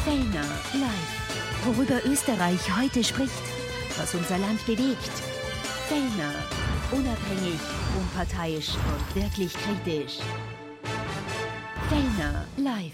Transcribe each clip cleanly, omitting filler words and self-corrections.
Fellner live. Worüber Österreich heute spricht, was unser Land bewegt. Fellner, unabhängig, unparteiisch und wirklich kritisch. Fellner live.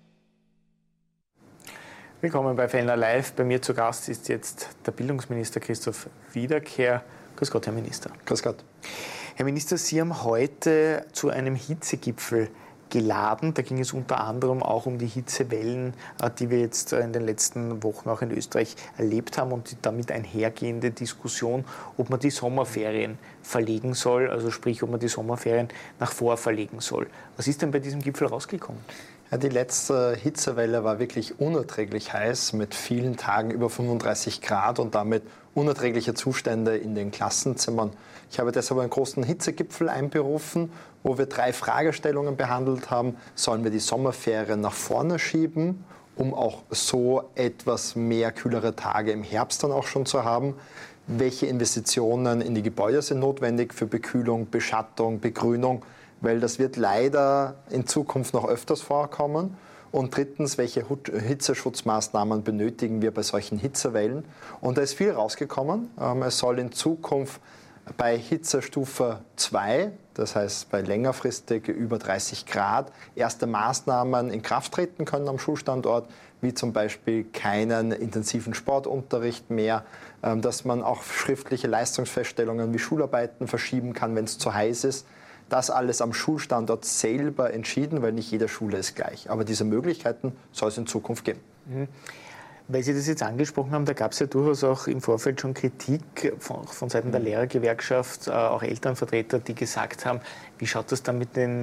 Willkommen bei Fellner live. Bei mir zu Gast ist jetzt der Bildungsminister Christoph Wiederkehr. Grüß Gott, Herr Minister. Grüß Gott. Herr Minister, Sie haben heute zu einem Hitzegipfel geladen. Da ging es unter anderem auch um die Hitzewellen, die wir jetzt in den letzten Wochen auch in Österreich erlebt haben und die damit einhergehende Diskussion, ob man die Sommerferien verlegen soll, also sprich, ob man die Sommerferien nach vor verlegen soll. Was ist denn bei diesem Gipfel rausgekommen? Ja, die letzte Hitzewelle war wirklich unerträglich heiß mit vielen Tagen über 35 Grad und damit unerträgliche Zustände in den Klassenzimmern. Ich habe deshalb einen großen Hitzegipfel einberufen, wo wir 3 Fragestellungen behandelt haben. Sollen wir die Sommerferien nach vorne schieben, um auch so etwas mehr kühlere Tage im Herbst dann auch schon zu haben? Welche Investitionen in die Gebäude sind notwendig für Bekühlung, Beschattung, Begrünung? Weil das wird leider in Zukunft noch öfters vorkommen. Und drittens, welche Hitzeschutzmaßnahmen benötigen wir bei solchen Hitzewellen? Und da ist viel rausgekommen. Es soll in Zukunft bei Hitzestufe 2, das heißt bei längerfristig über 30 Grad, erste Maßnahmen in Kraft treten können am Schulstandort, wie zum Beispiel keinen intensiven Sportunterricht mehr, dass man auch schriftliche Leistungsfeststellungen wie Schularbeiten verschieben kann, wenn es zu heiß ist. Das alles am Schulstandort selber entschieden, weil nicht jede Schule ist gleich. Aber diese Möglichkeiten soll es in Zukunft geben. Weil Sie das jetzt angesprochen haben, da gab es ja durchaus auch im Vorfeld schon Kritik von Seiten der Lehrergewerkschaft, auch Elternvertreter, die gesagt haben, wie schaut das dann mit den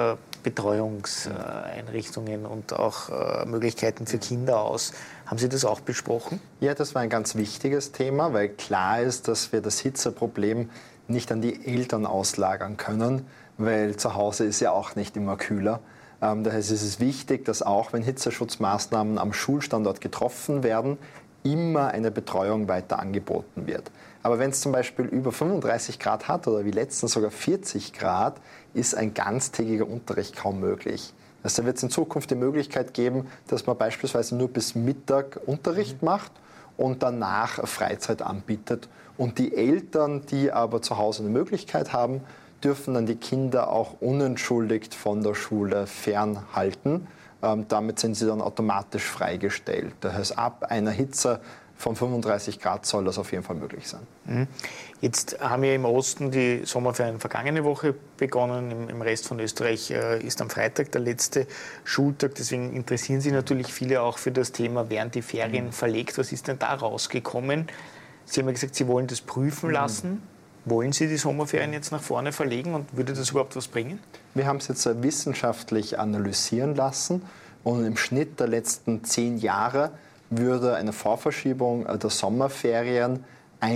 Betreuungseinrichtungen und auch Möglichkeiten für Kinder aus? Haben Sie das auch besprochen? Ja, das war ein ganz wichtiges Thema, weil klar ist, dass wir das Hitzeproblem nicht an die Eltern auslagern können, weil zu Hause ist ja auch nicht immer kühler. Daher ist es wichtig, dass auch wenn Hitzeschutzmaßnahmen am Schulstandort getroffen werden, immer eine Betreuung weiter angeboten wird. Aber wenn es zum Beispiel über 35 Grad hat oder wie letztens sogar 40 Grad, ist ein ganztägiger Unterricht kaum möglich. Also da wird es in Zukunft die Möglichkeit geben, dass man beispielsweise nur bis Mittag Unterricht macht und danach Freizeit anbietet. Und die Eltern, die aber zu Hause eine Möglichkeit haben, dürfen dann die Kinder auch unentschuldigt von der Schule fernhalten. Damit sind sie dann automatisch freigestellt. Das heißt, ab einer Hitze von 35 Grad soll das auf jeden Fall möglich sein. Jetzt haben ja im Osten die Sommerferien vergangene Woche begonnen. Im Rest von Österreich ist am Freitag der letzte Schultag. Deswegen interessieren sich natürlich viele auch für das Thema, werden die Ferien verlegt? Was ist denn da rausgekommen? Sie haben ja gesagt, Sie wollen das prüfen lassen. Wollen Sie die Sommerferien jetzt nach vorne verlegen und würde das überhaupt was bringen? Wir haben es jetzt wissenschaftlich analysieren lassen und im Schnitt der letzten 10 Jahre würde eine Vorverschiebung der Sommerferien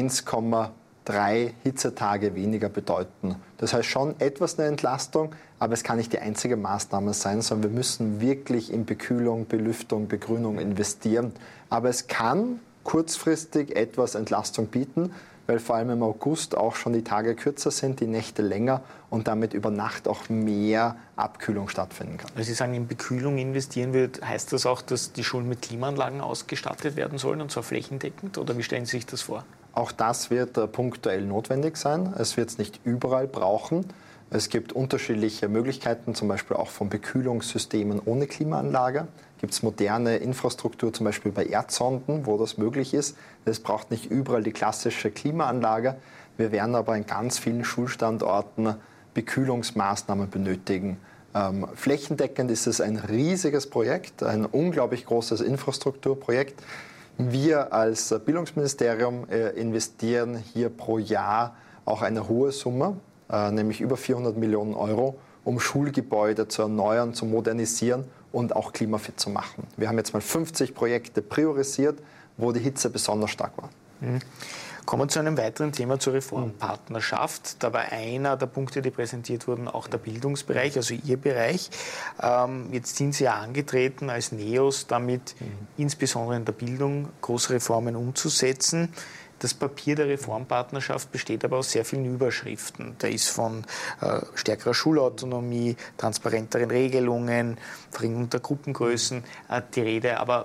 1,3 Hitzetage weniger bedeuten. Das heißt schon etwas eine Entlastung, aber es kann nicht die einzige Maßnahme sein, sondern wir müssen wirklich in Bekühlung, Belüftung, Begrünung investieren. Aber es kann kurzfristig etwas Entlastung bieten, weil vor allem im August auch schon die Tage kürzer sind, die Nächte länger und damit über Nacht auch mehr Abkühlung stattfinden kann. Wenn Sie sagen, in Bekühlung investieren wird, heißt das auch, dass die Schulen mit Klimaanlagen ausgestattet werden sollen und zwar flächendeckend? Oder wie stellen Sie sich das vor? Auch das wird punktuell notwendig sein. Es wird es nicht überall brauchen. Es gibt unterschiedliche Möglichkeiten, zum Beispiel auch von Bekühlungssystemen ohne Klimaanlage. Gibt es moderne Infrastruktur, zum Beispiel bei Erdsonden, wo das möglich ist. Es braucht nicht überall die klassische Klimaanlage. Wir werden aber in ganz vielen Schulstandorten Bekühlungsmaßnahmen benötigen. Flächendeckend ist es ein riesiges Projekt, ein unglaublich großes Infrastrukturprojekt. Wir als Bildungsministerium investieren hier pro Jahr auch eine hohe Summe, nämlich über 400 Millionen Euro, um Schulgebäude zu erneuern, zu modernisieren und auch klimafit zu machen. Wir haben jetzt mal 50 Projekte priorisiert, wo die Hitze besonders stark war. Kommen wir zu einem weiteren Thema, zur Reformpartnerschaft. Da war einer der Punkte, die präsentiert wurden, auch der Bildungsbereich, also Ihr Bereich. Jetzt sind Sie ja angetreten als NEOS, damit insbesondere in der Bildung große Reformen umzusetzen. Das Papier der Reformpartnerschaft besteht aber aus sehr vielen Überschriften. Da ist von stärkerer Schulautonomie, transparenteren Regelungen, Verringerung der Gruppengrößen die Rede. Aber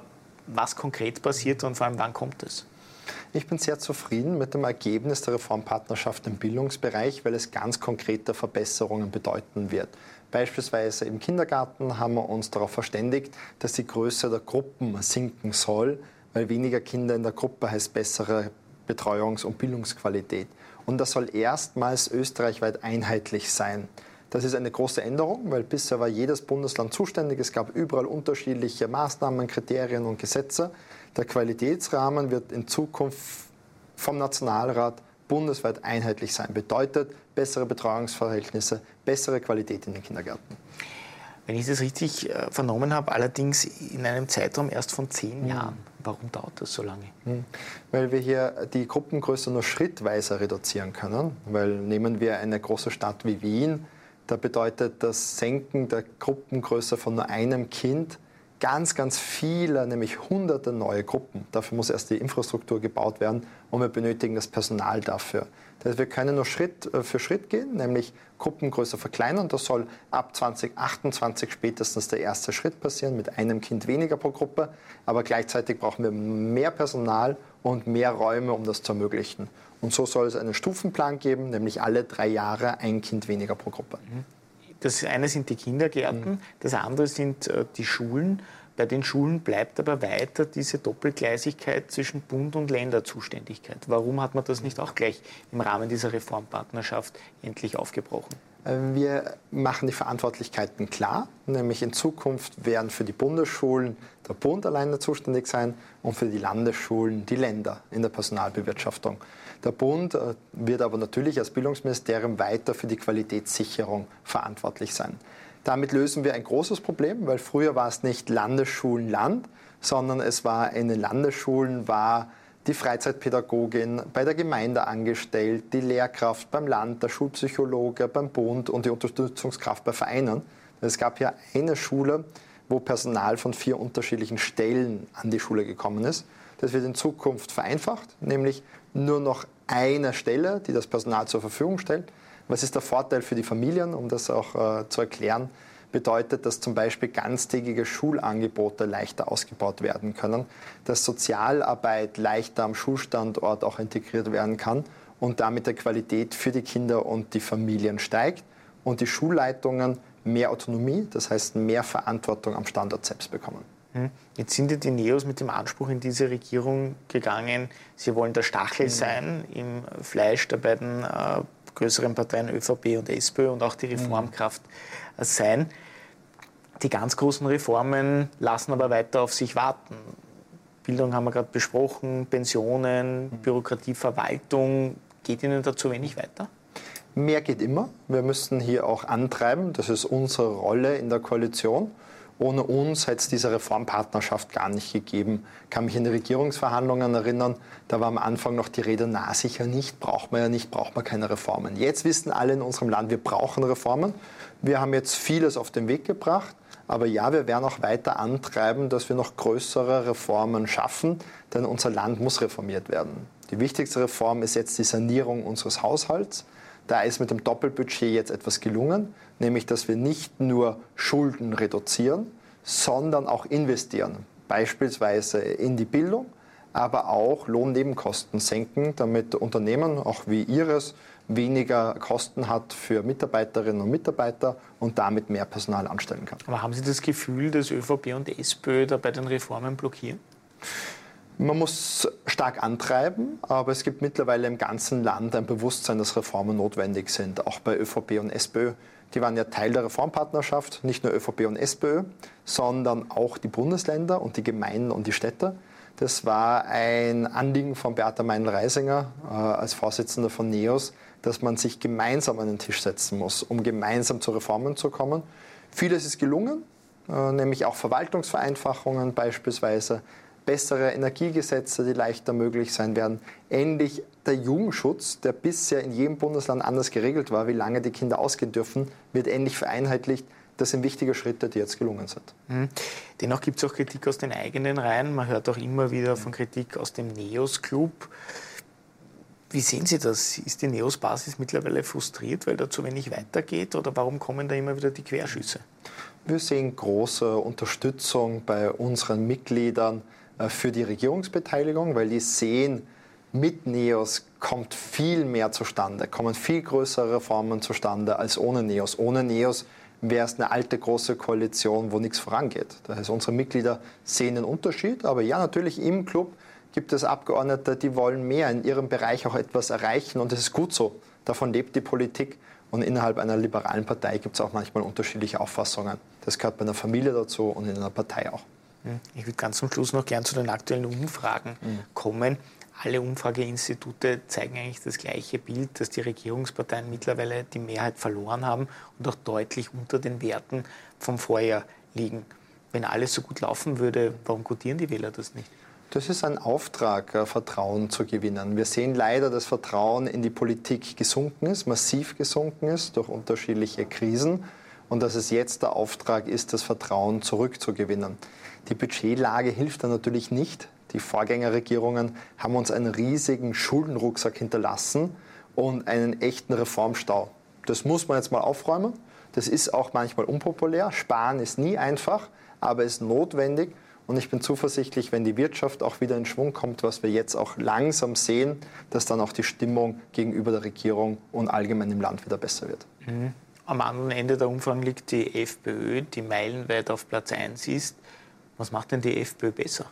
was konkret passiert und vor allem, wann kommt es? Ich bin sehr zufrieden mit dem Ergebnis der Reformpartnerschaft im Bildungsbereich, weil es ganz konkrete Verbesserungen bedeuten wird. Beispielsweise im Kindergarten haben wir uns darauf verständigt, dass die Größe der Gruppen sinken soll, weil weniger Kinder in der Gruppe heißt bessere Betreuungs- und Bildungsqualität. Und das soll erstmals österreichweit einheitlich sein. Das ist eine große Änderung, weil bisher war jedes Bundesland zuständig. Es gab überall unterschiedliche Maßnahmen, Kriterien und Gesetze. Der Qualitätsrahmen wird in Zukunft vom Nationalrat bundesweit einheitlich sein. Bedeutet bessere Betreuungsverhältnisse, bessere Qualität in den Kindergärten. Wenn ich das richtig vernommen habe, allerdings in einem Zeitraum erst von 10 Jahren. Warum dauert das so lange? Weil wir hier die Gruppengröße nur schrittweise reduzieren können. Weil nehmen wir eine große Stadt wie Wien, da bedeutet das Senken der Gruppengröße von nur einem Kind ganz, ganz viele, nämlich hunderte neue Gruppen. Dafür muss erst die Infrastruktur gebaut werden und wir benötigen das Personal dafür. Das heißt, wir können nur Schritt für Schritt gehen, nämlich Gruppengröße verkleinern. Das soll ab 2028 spätestens der erste Schritt passieren, mit einem Kind weniger pro Gruppe. Aber gleichzeitig brauchen wir mehr Personal und mehr Räume, um das zu ermöglichen. Und so soll es einen Stufenplan geben, nämlich alle 3 Jahre ein Kind weniger pro Gruppe. Das eine sind die Kindergärten, das andere sind die Schulen. Bei den Schulen bleibt aber weiter diese Doppelgleisigkeit zwischen Bund- und Länderzuständigkeit. Warum hat man das nicht auch gleich im Rahmen dieser Reformpartnerschaft endlich aufgebrochen? Wir machen die Verantwortlichkeiten klar, nämlich in Zukunft werden für die Bundesschulen der Bund alleine zuständig sein und für die Landesschulen die Länder in der Personalbewirtschaftung. Der Bund wird aber natürlich als Bildungsministerium weiter für die Qualitätssicherung verantwortlich sein. Damit lösen wir ein großes Problem, weil früher war es nicht Landesschulen-Land, sondern es war in den Landesschulen war die Freizeitpädagogin bei der Gemeinde angestellt, die Lehrkraft beim Land, der Schulpsychologe beim Bund und die Unterstützungskraft bei Vereinen. Es gab ja eine Schule, wo Personal von 4 unterschiedlichen Stellen an die Schule gekommen ist. Das wird in Zukunft vereinfacht, nämlich nur noch eine Stelle, die das Personal zur Verfügung stellt. Was ist der Vorteil für die Familien, um das auch zu erklären? Bedeutet, dass zum Beispiel ganztägige Schulangebote leichter ausgebaut werden können, dass Sozialarbeit leichter am Schulstandort auch integriert werden kann und damit die Qualität für die Kinder und die Familien steigt und die Schulleitungen mehr Autonomie, das heißt mehr Verantwortung am Standort selbst bekommen. Jetzt sind ja die NEOS mit dem Anspruch in diese Regierung gegangen, sie wollen der Stachel sein im Fleisch der beiden größeren Parteien ÖVP und SPÖ und auch die Reformkraft sein. Die ganz großen Reformen lassen aber weiter auf sich warten. Bildung haben wir gerade besprochen, Pensionen, Bürokratie, Verwaltung. Geht Ihnen da zu wenig weiter? Mehr geht immer. Wir müssen hier auch antreiben. Das ist unsere Rolle in der Koalition. Ohne uns hätte es diese Reformpartnerschaft gar nicht gegeben. Ich kann mich in die Regierungsverhandlungen erinnern, da war am Anfang noch die Rede, na sicher nicht, braucht man ja nicht, braucht man keine Reformen. Jetzt wissen alle in unserem Land, wir brauchen Reformen. Wir haben jetzt vieles auf den Weg gebracht, aber ja, wir werden auch weiter antreiben, dass wir noch größere Reformen schaffen, denn unser Land muss reformiert werden. Die wichtigste Reform ist jetzt die Sanierung unseres Haushalts. Da ist mit dem Doppelbudget jetzt etwas gelungen, nämlich dass wir nicht nur Schulden reduzieren, sondern auch investieren. Beispielsweise in die Bildung, aber auch Lohnnebenkosten senken, damit Unternehmen, auch wie Ihres, weniger Kosten hat für Mitarbeiterinnen und Mitarbeiter und damit mehr Personal anstellen kann. Aber haben Sie das Gefühl, dass ÖVP und SPÖ da bei den Reformen blockieren? Man muss stark antreiben, aber es gibt mittlerweile im ganzen Land ein Bewusstsein, dass Reformen notwendig sind, auch bei ÖVP und SPÖ. Die waren ja Teil der Reformpartnerschaft, nicht nur ÖVP und SPÖ, sondern auch die Bundesländer und die Gemeinden und die Städte. Das war ein Anliegen von Beata Meinl-Reisinger als Vorsitzender von NEOS, dass man sich gemeinsam an den Tisch setzen muss, um gemeinsam zu Reformen zu kommen. Vieles ist gelungen, nämlich auch Verwaltungsvereinfachungen beispielsweise, bessere Energiegesetze, die leichter möglich sein werden. Endlich der Jugendschutz, der bisher in jedem Bundesland anders geregelt war, wie lange die Kinder ausgehen dürfen, wird endlich vereinheitlicht. Das sind wichtige Schritte, die jetzt gelungen sind. Dennoch gibt es auch Kritik aus den eigenen Reihen. Man hört auch immer wieder von Kritik aus dem NEOS-Club. Wie sehen Sie das? Ist die NEOS-Basis mittlerweile frustriert, weil da zu wenig weitergeht? Oder warum kommen da immer wieder die Querschüsse? Wir sehen große Unterstützung bei unseren Mitgliedern, für die Regierungsbeteiligung, weil die sehen, mit NEOS kommt viel mehr zustande, kommen viel größere Reformen zustande als ohne NEOS. Ohne NEOS wäre es eine alte große Koalition, wo nichts vorangeht. Das heißt, unsere Mitglieder sehen den Unterschied, aber ja, natürlich im Club gibt es Abgeordnete, die wollen mehr in ihrem Bereich auch etwas erreichen und das ist gut so. Davon lebt die Politik und innerhalb einer liberalen Partei gibt es auch manchmal unterschiedliche Auffassungen. Das gehört bei einer Familie dazu und in einer Partei auch. Ich würde ganz zum Schluss noch gern zu den aktuellen Umfragen kommen. Alle Umfrageinstitute zeigen eigentlich das gleiche Bild, dass die Regierungsparteien mittlerweile die Mehrheit verloren haben und auch deutlich unter den Werten vom Vorjahr liegen. Wenn alles so gut laufen würde, warum quotieren die Wähler das nicht? Das ist ein Auftrag, Vertrauen zu gewinnen. Wir sehen leider, dass Vertrauen in die Politik gesunken ist, massiv gesunken ist durch unterschiedliche Krisen und dass es jetzt der Auftrag ist, das Vertrauen zurückzugewinnen. Die Budgetlage hilft da natürlich nicht. Die Vorgängerregierungen haben uns einen riesigen Schuldenrucksack hinterlassen und einen echten Reformstau. Das muss man jetzt mal aufräumen. Das ist auch manchmal unpopulär. Sparen ist nie einfach, aber ist notwendig. Und ich bin zuversichtlich, wenn die Wirtschaft auch wieder in Schwung kommt, was wir jetzt auch langsam sehen, dass dann auch die Stimmung gegenüber der Regierung und allgemein im Land wieder besser wird. Am anderen Ende der Umfragen liegt die FPÖ, die meilenweit auf Platz 1 ist. Was macht denn die FPÖ besser?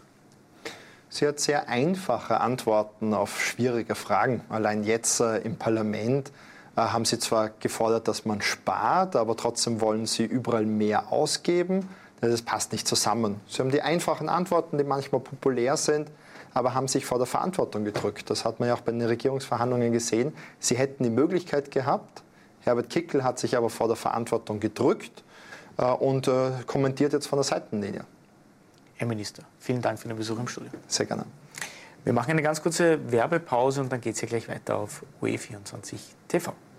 Sie hat sehr einfache Antworten auf schwierige Fragen. Allein jetzt im Parlament haben Sie zwar gefordert, dass man spart, aber trotzdem wollen Sie überall mehr ausgeben. Das passt nicht zusammen. Sie haben die einfachen Antworten, die manchmal populär sind, aber haben sich vor der Verantwortung gedrückt. Das hat man ja auch bei den Regierungsverhandlungen gesehen. Sie hätten die Möglichkeit gehabt. Herbert Kickl hat sich aber vor der Verantwortung gedrückt und kommentiert jetzt von der Seitenlinie. Herr Minister, vielen Dank für den Besuch im Studio. Sehr gerne. Wir machen eine ganz kurze Werbepause und dann geht es ja gleich weiter auf OE24 TV.